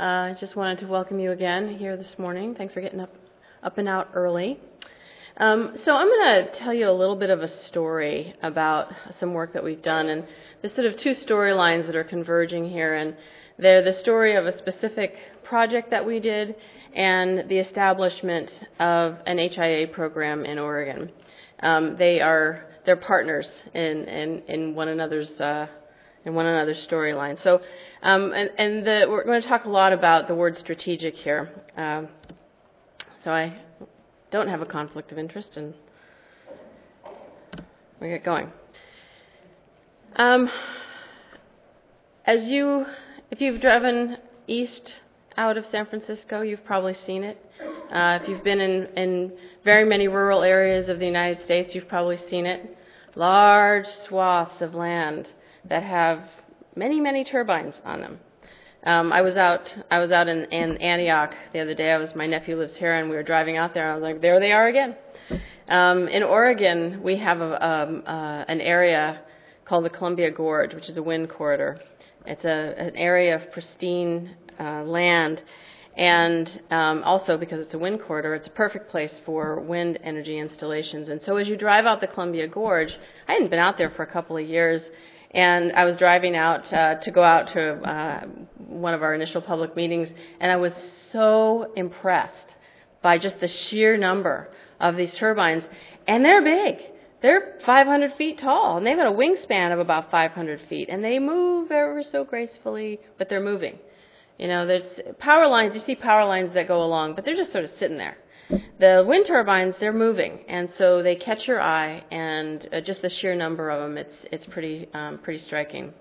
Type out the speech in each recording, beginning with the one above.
I just wanted to welcome you again here this morning. Thanks for getting up and out early. So I'm going to tell you a little bit of a story about some work that we've done, and there's sort of two storylines that are converging here, and they're the story of a specific project that we did and the establishment of an HIA program in Oregon. They're partners in one another's storyline. So, we're going to talk a lot about the word strategic here. So I don't have a conflict of interest, and we get going. If you've driven east out of San Francisco, you've probably seen it. If you've been in very many rural areas of the United States, you've probably seen it. Large swaths of land that have many, many turbines on them. I was out in Antioch the other day. My nephew lives here, and we were driving out there, and I was like, there they are again. In Oregon, we have an area called the Columbia Gorge, which is a wind corridor. It's an area of pristine land, and also because it's a wind corridor, it's a perfect place for wind energy installations. And so as you drive out the Columbia Gorge, I hadn't been out there for a couple of years, and I was driving out to go out to one of our initial public meetings, and I was so impressed by just the sheer number of these turbines. And they're big. They're 500 feet tall, and they've got a wingspan of about 500 feet, and they move ever so gracefully, but they're moving. You know, there's power lines, you see power lines that go along, but they're just sort of sitting there. The wind turbines, they're moving, and so they catch your eye, and just the sheer number of them, it's pretty striking.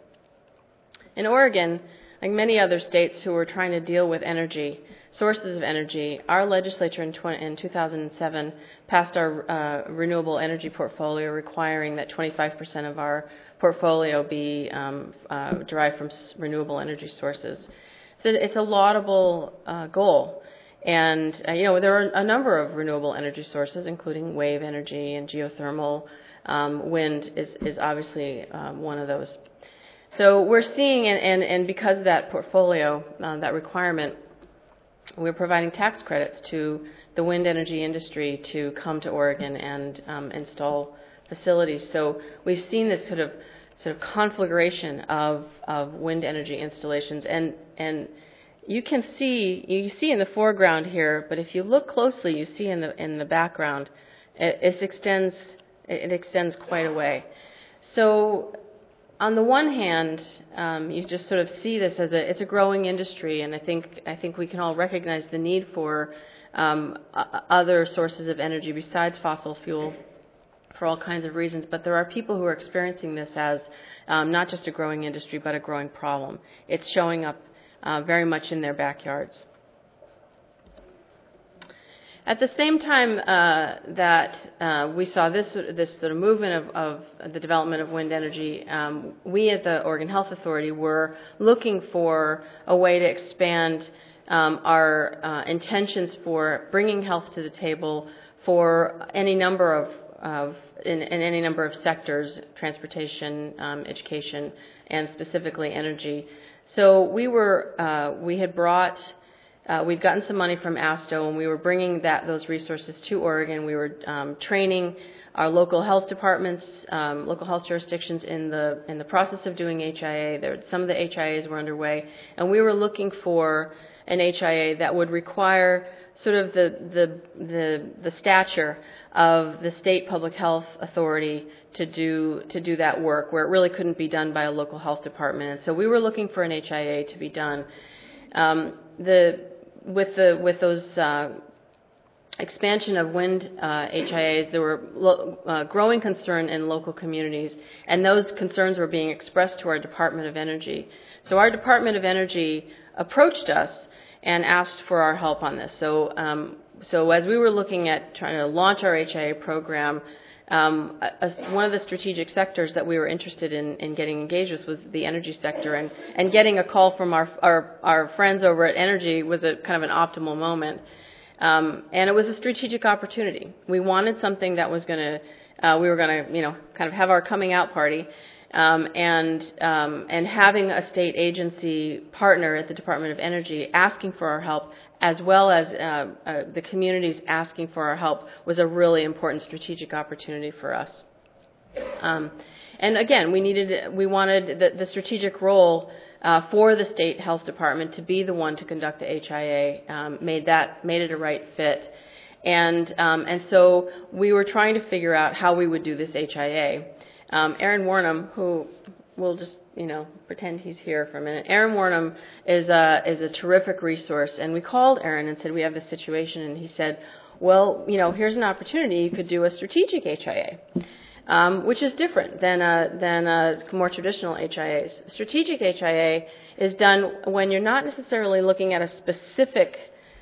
In Oregon, like many other states who are trying to deal with energy, sources of energy, our legislature in 2007 passed our renewable energy portfolio, requiring that 25% of our portfolio be derived from renewable energy sources. So it's a laudable goal. And, there are a number of renewable energy sources, including wave energy and geothermal. Wind is obviously one of those. So we're seeing, and because of that portfolio, that requirement, we're providing tax credits to the wind energy industry to come to Oregon and install facilities. So we've seen this sort of conflagration of wind energy installations, and you see in the foreground here, but if you look closely, you see in the background, it extends quite a way. So on the one hand, you just sort of see this as it's a growing industry, and I think we can all recognize the need for other sources of energy besides fossil fuel for all kinds of reasons. But there are people who are experiencing this as not just a growing industry, but a growing problem. It's showing up very much in their backyards. At the same time that we saw this sort of movement of the development of wind energy, we at the Oregon Health Authority were looking for a way to expand our intentions for bringing health to the table for any number in any number of sectors: transportation, education, and specifically energy. So we'd gotten some money from ASTO, and we were bringing those resources to Oregon. We were training our local health departments, local health jurisdictions in the process of doing HIA. Some of the HIAs were underway, and we were looking for an HIA that would require sort of the stature of the state public health authority to do that work, where it really couldn't be done by a local health department. And so we were looking for an HIA to be done. With those expansion of wind HIAs, there were growing concern in local communities, and those concerns were being expressed to our Department of Energy. So our Department of Energy approached us and asked for our help on this. So as we were looking at trying to launch our HIA program, one of the strategic sectors that we were interested in getting engaged with was the energy sector, and getting a call from our friends over at Energy was a kind of an optimal moment, and it was a strategic opportunity. We wanted something that was we were going to kind of have our coming out party, and having a state agency partner at the Department of Energy asking for our help, as well as the communities asking for our help, was a really important strategic opportunity for us. And again, we wanted the strategic role for the state health department to be the one to conduct the HIA, made it a right fit. And so we were trying to figure out how we would do this HIA. Aaron Warnham, who we'll just pretend he's here for a minute. Aaron Warnham is a terrific resource, and we called Aaron and said we have this situation, and he said, well, here's an opportunity. You could do a strategic HIA, which is different than more traditional HIAs. Strategic HIA is done when you're not necessarily looking at a specific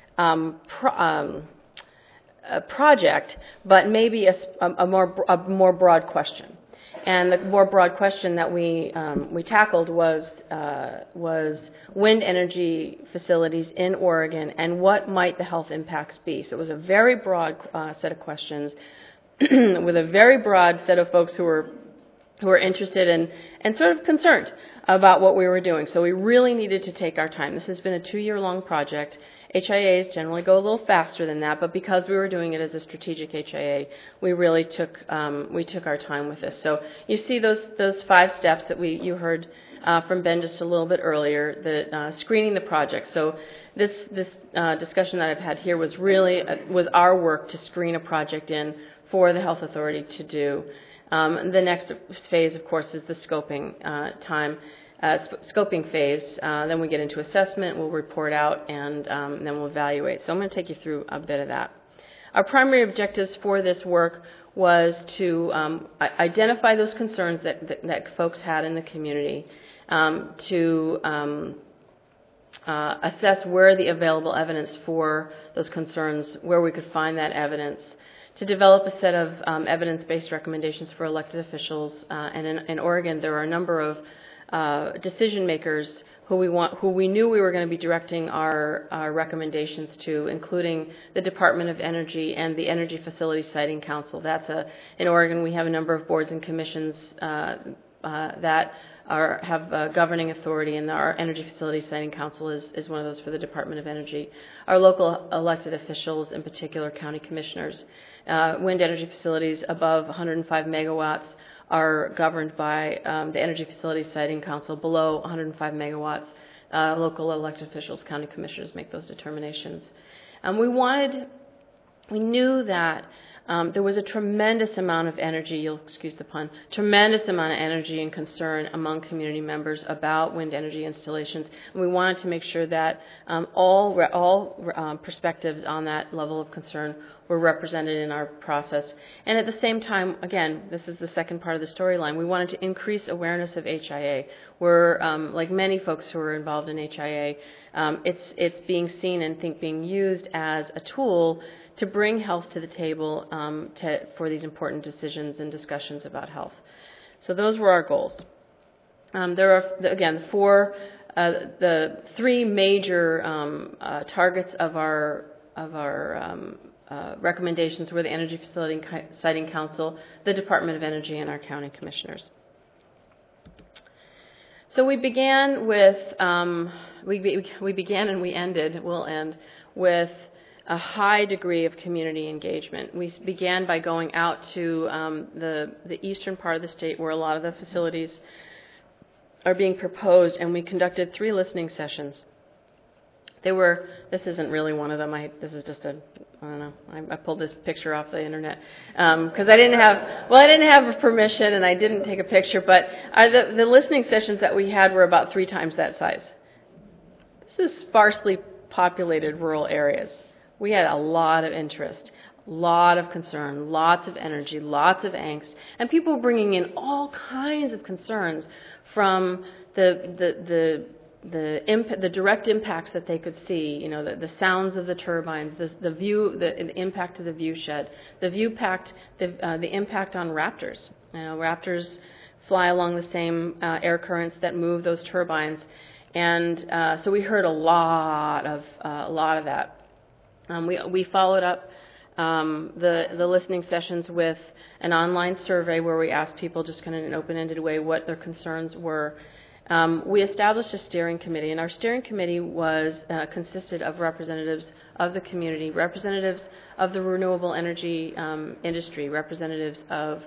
project, but maybe a more broad question. And the more broad question that we tackled was wind energy facilities in Oregon and what might the health impacts be. So it was a very broad set of questions with a very broad set of folks who were interested and sort of concerned about what we were doing. So we really needed to take our time. This has been a 2-year-long project. HIAs generally go a little faster than that, but because we were doing it as a strategic HIA, we really took our time with this. So you see those 5 steps that you heard from Ben just a little bit earlier, the screening the project. So this discussion that I've had here was our work to screen a project in for the health authority to do. The next phase, of course, is the scoping scoping phase. Then we get into assessment, we'll report out, and then we'll evaluate. So I'm going to take you through a bit of that. Our primary objectives for this work was to identify those concerns that folks had in the community, to assess where the available evidence for those concerns, where we could find that evidence, to develop a set of evidence-based recommendations for elected officials. And in Oregon, there are a number of decision makers who we knew we were going to be directing our recommendations to, including the Department of Energy and the Energy Facility Siting Council. In Oregon, we have a number of boards and commissions that have governing authority, and our Energy Facility Siting Council is one of those for the Department of Energy. Our local elected officials, in particular county commissioners, wind energy facilities above 105 megawatts are governed by the Energy Facility Siting Council. Below 105 megawatts, local elected officials, county commissioners make those determinations. We knew that there was a tremendous amount of energy, you'll excuse the pun, tremendous amount of energy and concern among community members about wind energy installations. And we wanted to make sure that all perspectives on that level of concern were represented in our process. And at the same time, again, this is the second part of the storyline, we wanted to increase awareness of HIA. We're, like many folks who are involved in HIA, it's being seen and being used as a tool to bring health to the table for these important decisions and discussions about health. So those were our goals. There are, again, the 3 major targets of our recommendations were the Energy Facility Siting Council, the Department of Energy, and our county commissioners. So we began with, we began and we'll end with a high degree of community engagement. We began by going out to the eastern part of the state where a lot of the facilities are being proposed, and we conducted 3 listening sessions. This isn't really one of them. This is just I don't know. I pulled this picture off the internet because I didn't have permission and I didn't take a picture. But the listening sessions that we had were about 3 times that size. This is sparsely populated rural areas. We had a lot of interest, a lot of concern, lots of energy, lots of angst, and people bringing in all kinds of concerns from the direct impacts that they could see, the sounds of the turbines, the view, the impact of the view shed, the impact on raptors. Raptors fly along the same air currents that move those turbines, and so we heard a lot of that. We followed up the listening sessions with an online survey where we asked people just kind of in an open-ended way what their concerns were. We established a steering committee, and our steering committee was consisted of representatives of the community, representatives of the renewable energy industry, representatives of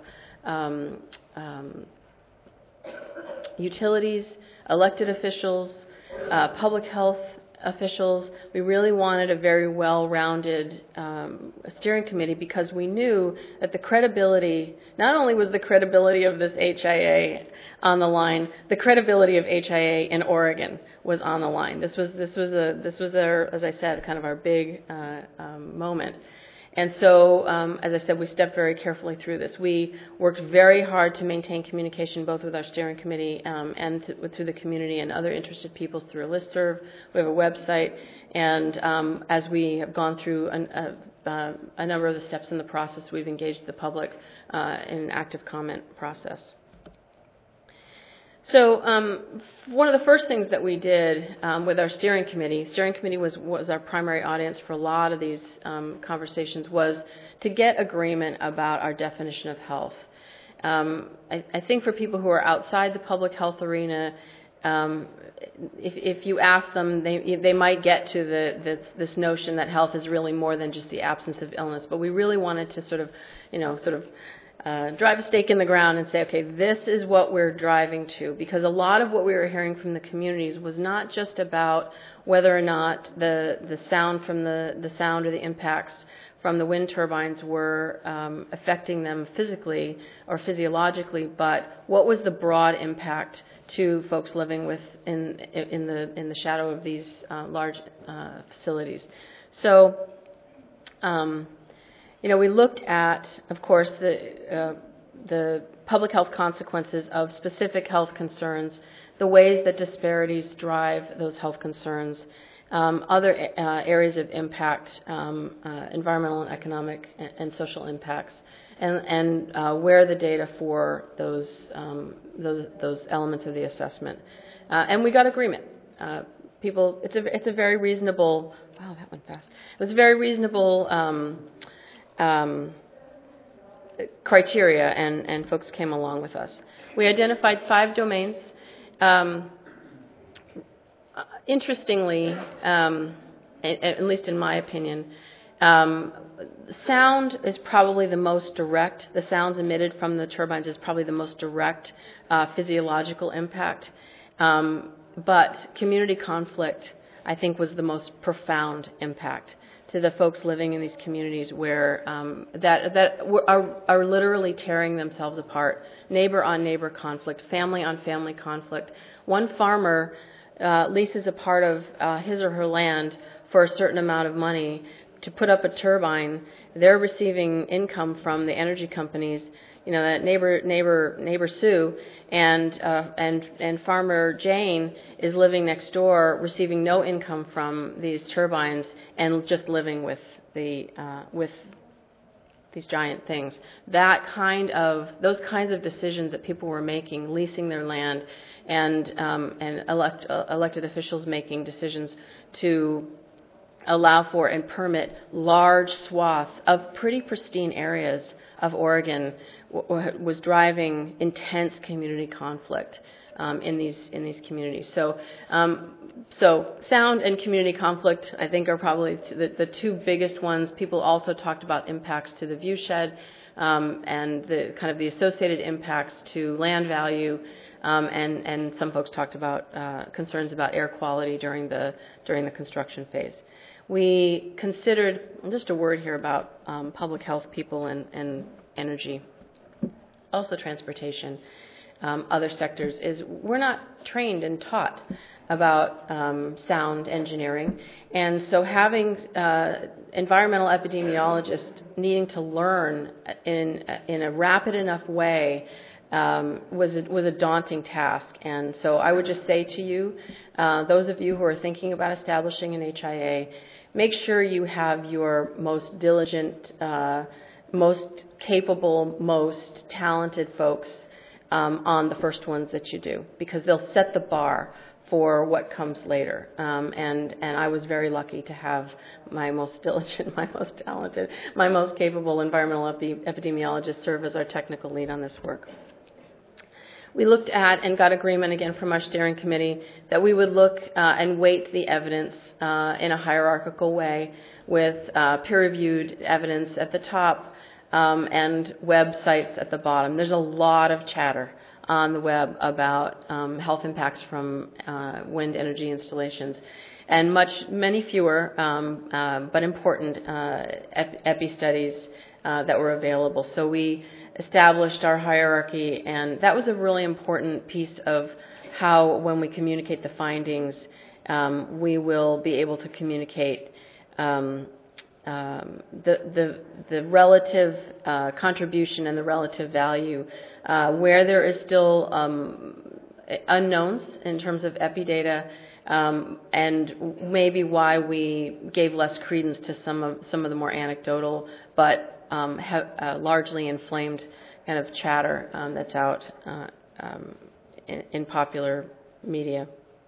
utilities, elected officials, public health officials. We really wanted a very well-rounded steering committee because we knew that the credibility, not only was the credibility of this HIA on the line, the credibility of HIA in Oregon was on the line. This was our, as I said, kind of our big moment. And so, as I said, we stepped very carefully through this. We worked very hard to maintain communication both with our steering committee and through the community and other interested people through a listserv. We have a website, and as we have gone through a number of the steps in the process, we've engaged the public in an active comment process. So one of the first things that we did with our steering committee was our primary audience for a lot of these conversations, was to get agreement about our definition of health. I think for people who are outside the public health arena, if you ask them, they might get to this notion that health is really more than just the absence of illness. But we really wanted to sort of drive a stake in the ground and say, okay, this is what we're driving to, because a lot of what we were hearing from the communities was not just about whether or not the sound from the sound or the impacts from the wind turbines were affecting them physically or physiologically, but what was the broad impact to folks living in the shadow of these large facilities. So. We looked at, of course, the public health consequences of specific health concerns, the ways that disparities drive those health concerns, other areas of impact, environmental and economic and social impacts, and where the data for those elements of the assessment. And we got agreement. It's a very reasonable. Wow, that went fast. It was a very reasonable. Criteria, and folks came along with us. We identified 5 domains. Interestingly, at least in my opinion, sound is probably the most direct. The sounds emitted from the turbines is probably the most direct physiological impact. But community conflict, I think, was the most profound impact to the folks living in these communities where that are literally tearing themselves apart. Neighbor on neighbor conflict, family on family conflict. One farmer leases a part of his or her land for a certain amount of money to put up a turbine. They're receiving income from the energy companies, that neighbor Sue, and Farmer Jane is living next door, receiving no income from these turbines and just living with these giant things. Those kinds of decisions that people were making, leasing their land, and elected officials making decisions to allow for and permit large swaths of pretty pristine areas of Oregon was driving intense community conflict in these communities. So sound and community conflict, I think, are probably the 2 biggest ones. People also talked about impacts to the viewshed and the associated impacts to land value, and some folks talked about concerns about air quality during the construction phase. We considered, just a word here about public health people and energy, also transportation, other sectors, is we're not trained and taught about sound engineering. And so having environmental epidemiologists needing to learn in a rapid enough way was a daunting task. And so I would just say to you, those of you who are thinking about establishing an HIA, make sure you have your most diligent, most capable, most talented folks on the first ones that you do, because they'll set the bar for what comes later. And I was very lucky to have my most diligent, my most talented, my most capable environmental epidemiologist serve as our technical lead on this work. We looked at and got agreement again from our steering committee that we would look and weight the evidence in a hierarchical way with peer-reviewed evidence at the top and websites at the bottom. There's a lot of chatter on the web about health impacts from wind energy installations, and many fewer but important epi studies that were available. So we established our hierarchy, and that was a really important piece of how, when we communicate the findings, we will be able to communicate the relative contribution and the relative value where there is still unknowns in terms of epi data, and maybe why we gave less credence to some of the more anecdotal but largely inflamed kind of chatter that's out in popular media.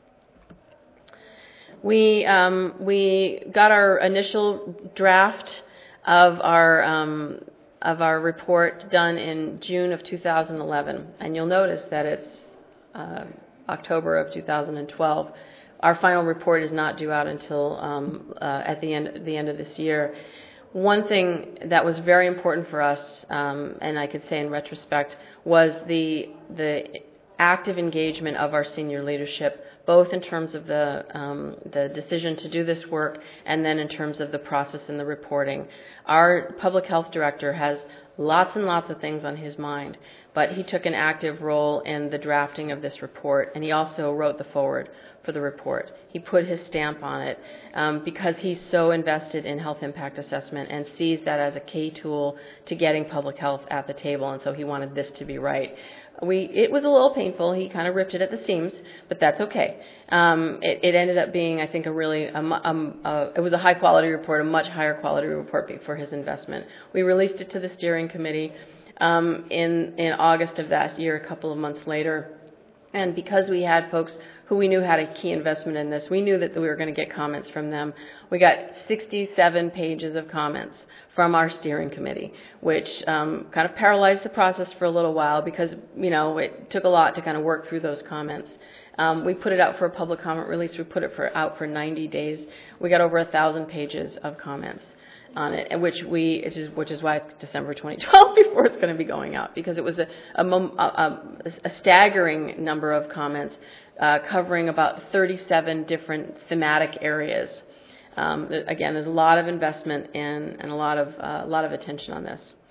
We got our initial draft of our report done in June of 2011, and you'll notice that it's October of 2012. Our final report is not due out until at the end of this year. One thing that was very important for us, and I could say in retrospect, was the active engagement of our senior leadership, both in terms of the decision to do this work and then in terms of the process and the reporting. Our public health director has lots and lots of things on his mind, but he took an active role in the drafting of this report, and he also wrote the foreword for the report. He put his stamp on it because he's so invested in health impact assessment and sees that as a key tool to getting public health at the table, and so he wanted this to be right. It was a little painful. He kind of ripped it at the seams, but that's okay. It ended up being, I think, it was a high quality report, a much higher quality report for his investment. We released it to the steering committee in August of that year, a couple of months later, and because we had folks who we knew had a key investment in this, we knew that we were going to get comments from them. We got 67 pages of comments from our steering committee, which kind of paralyzed the process for a little while because, it took a lot to kind of work through those comments. We put it out for a public comment release. We put it out for 90 days. We got over 1,000 pages of comments on it, which is why it's December 2012 before it's going to be going out, because it was a staggering number of comments covering about 37 different thematic areas. Again, there's a lot of investment in and a lot of attention on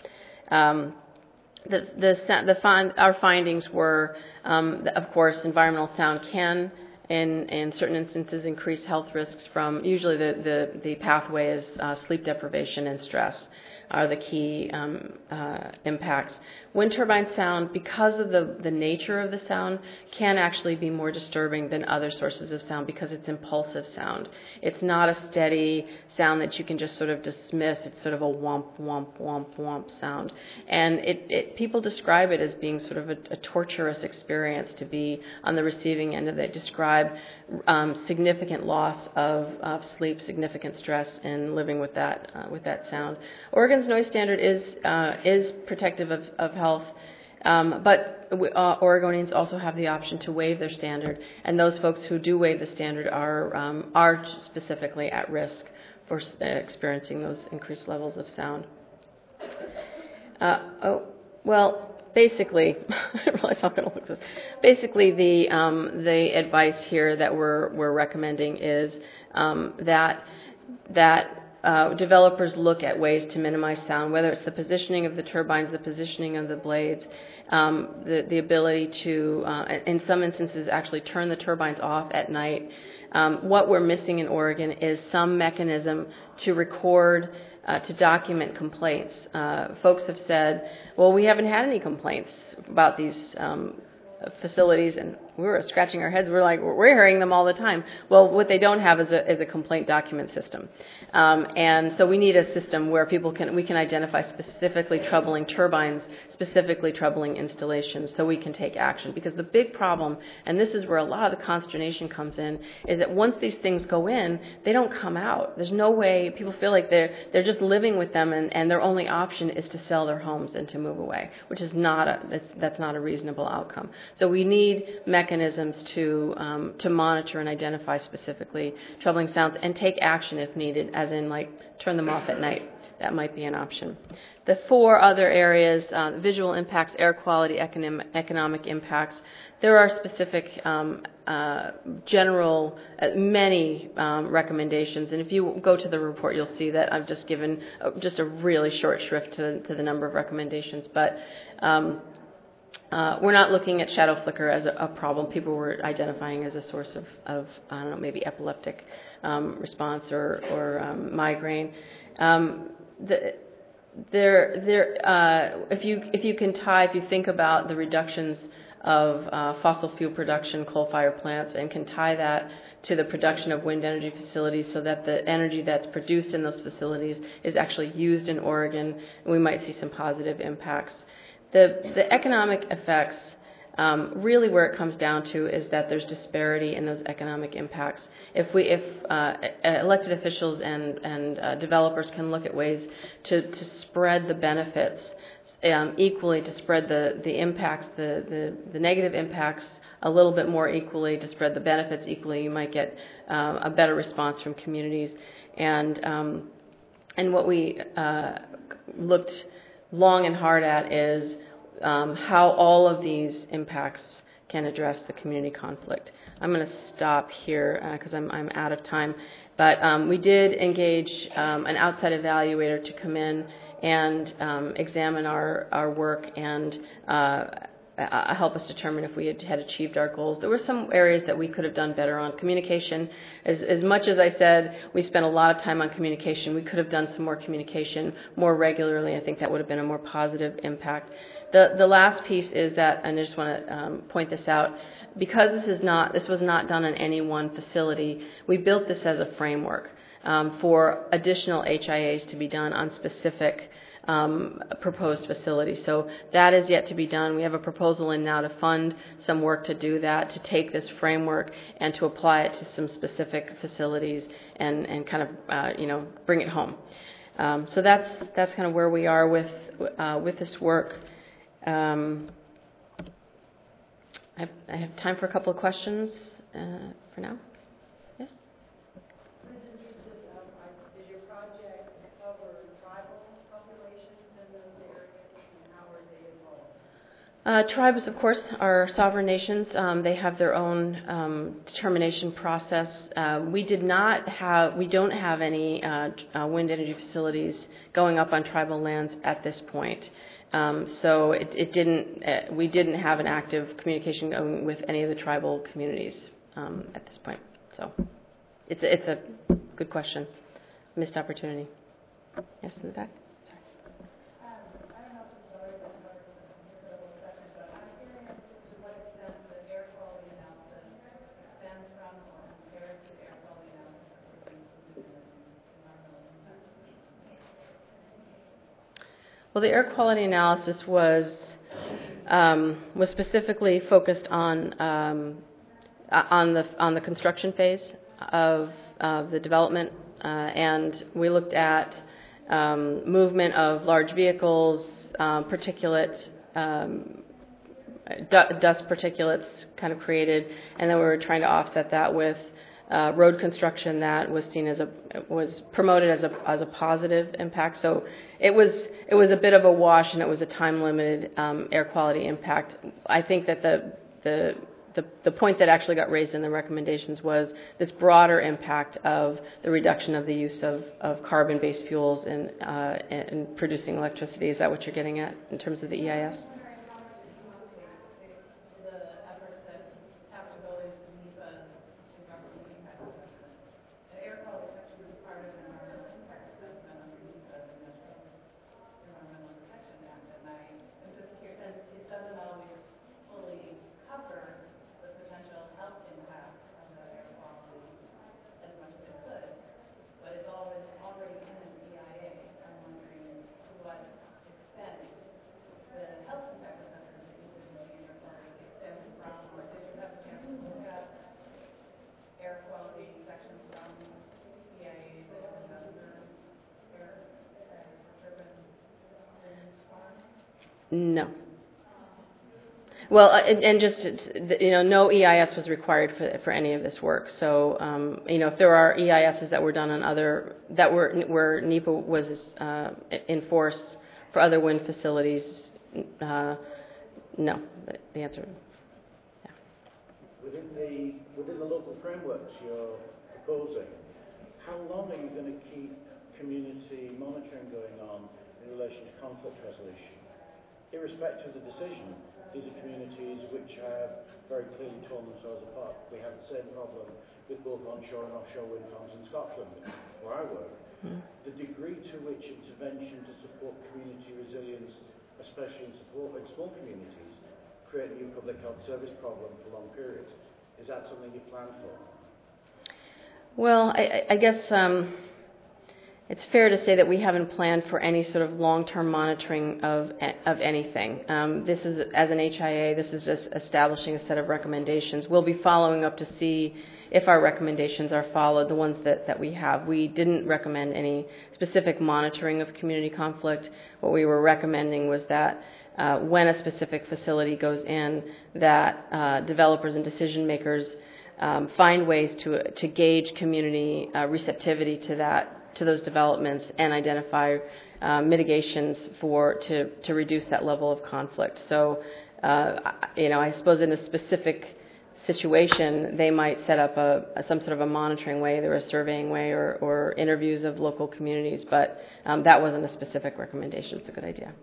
this. Our findings were, of course, environmental sound can, in certain instances, increase health risks from, usually the pathway is sleep deprivation and stress are the key impacts. Wind turbine sound, because of the nature of the sound, can actually be more disturbing than other sources of sound because it's impulsive sound. It's not a steady sound that you can just sort of dismiss. It's sort of a whomp, whomp, whomp, whomp sound. And people describe it as being sort of a torturous experience to be on the receiving end of it. They describe significant loss of sleep, significant stress in living with that sound. Oregon's noise standard is protective of health, but Oregonians also have the option to waive their standard, and those folks who do waive the standard are specifically at risk for experiencing those increased levels of sound. Basically, I didn't realize how I'm going to look at this. Basically, the advice here that we're recommending is that developers look at ways to minimize sound, whether it's the positioning of the turbines, the positioning of the blades, the ability to, in some instances, actually turn the turbines off at night. What we're missing in Oregon is some mechanism to record, to document complaints. Folks have said, well, we haven't had any complaints about these facilities, and we were scratching our heads. We're like, we're hearing them all the time. Well, what they don't have is a complaint document system. And so we need a system where we can identify specifically troubling turbines, specifically troubling installations, so we can take action. Because the big problem, and this is where a lot of the consternation comes in, is that once these things go in, they don't come out. There's no way, people feel like they're just living with them, and their only option is to sell their homes and to move away, which is that's not a reasonable outcome. So we need mechanisms to monitor and identify specifically troubling sounds and take action if needed, as in like turn them off at night. That might be an option. The 4 other areas, visual impacts, air quality, economic impacts, there are specific general, many recommendations. And if you go to the report, you'll see that I've just given just a really short shrift to the number of recommendations. But we're not looking at shadow flicker as a problem. People were identifying as a source of I don't know, maybe epileptic response or migraine. If you think about the reductions of fossil fuel production, coal-fired plants, and can tie that to the production of wind energy facilities so that the energy that's produced in those facilities is actually used in Oregon, we might see some positive impacts. The economic effects, really where it comes down to is that there's disparity in those economic impacts. If elected officials and developers can look at ways to spread the benefits equally, to spread the impacts, the negative impacts a little bit more equally, to spread the benefits equally, you might get a better response from communities. And what we looked long and hard at is how all of these impacts can address the community conflict. I'm going to stop here because I'm out of time. But we did engage an outside evaluator to come in and examine our work and help us determine if we had achieved our goals. There were some areas that we could have done better on. Communication, as much as I said we spent a lot of time on communication, we could have done some more communication more regularly. I think that would have been a more positive impact. The last piece is that, and I just want to point this out, because this was not done on any one facility, we built this as a framework for additional HIAs to be done on specific proposed facilities. So that is yet to be done. We have a proposal in now to fund some work to do that, to take this framework and to apply it to some specific facilities and kind of bring it home. So that's kind of where we are with this work. I have time for a couple of questions for now. Yes? Did your project cover tribal populations in those areas, and how are they involved? Tribes, of course, are sovereign nations. They have their own determination process. We don't have any wind energy facilities going up on tribal lands at this point. So we didn't have an active communication going with any of the tribal communities at this point. So it's a good question. Missed opportunity. Yes, in the back. Sorry. I don't know if it's already been covered in a little second, but I'm curious to what extent the air quality analysis extends from or compares to the air quality analysis that was used in environmental impact. Well, the air quality analysis was specifically focused on the construction phase of the development, and we looked at movement of large vehicles, particulates, dust particulates kind of created, and then we were trying to offset that with road construction that was seen was promoted as a positive impact. So it was a bit of a wash, and it was a time-limited air quality impact. I think that the point that actually got raised in the recommendations was this broader impact of the reduction of the use of carbon-based fuels in producing electricity. Is that what you're getting at in terms of the EIS? No. Well, and just, no EIS was required for any of this work. So, if there are EISs that were done on where NEPA was enforced for other wind facilities, no. The answer, yeah. Within the local frameworks you're proposing, how long are you going to keep community monitoring going on in relation to conflict resolution? Irrespective of the decision, these are communities which have very clearly torn themselves apart. We have the same problem with both onshore and offshore wind farms in Scotland, where I work. The degree to which intervention to support community resilience, especially in small communities, create a new public health service problem for long periods, is that something you plan for? Well, I guess it's fair to say that we haven't planned for any sort of long-term monitoring of anything. This is, as an HIA, this is just establishing a set of recommendations. We'll be following up to see if our recommendations are followed, the ones that we have. We didn't recommend any specific monitoring of community conflict. What we were recommending was that when a specific facility goes in, that developers and decision makers find ways to gauge community receptivity to those developments and identify mitigations to reduce that level of conflict. So, I suppose in a specific situation, they might set up some sort of a monitoring way, either a surveying way or interviews of local communities, but that wasn't a specific recommendation. It's a good idea.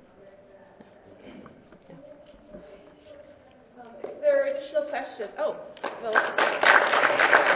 There are additional questions. Oh, well.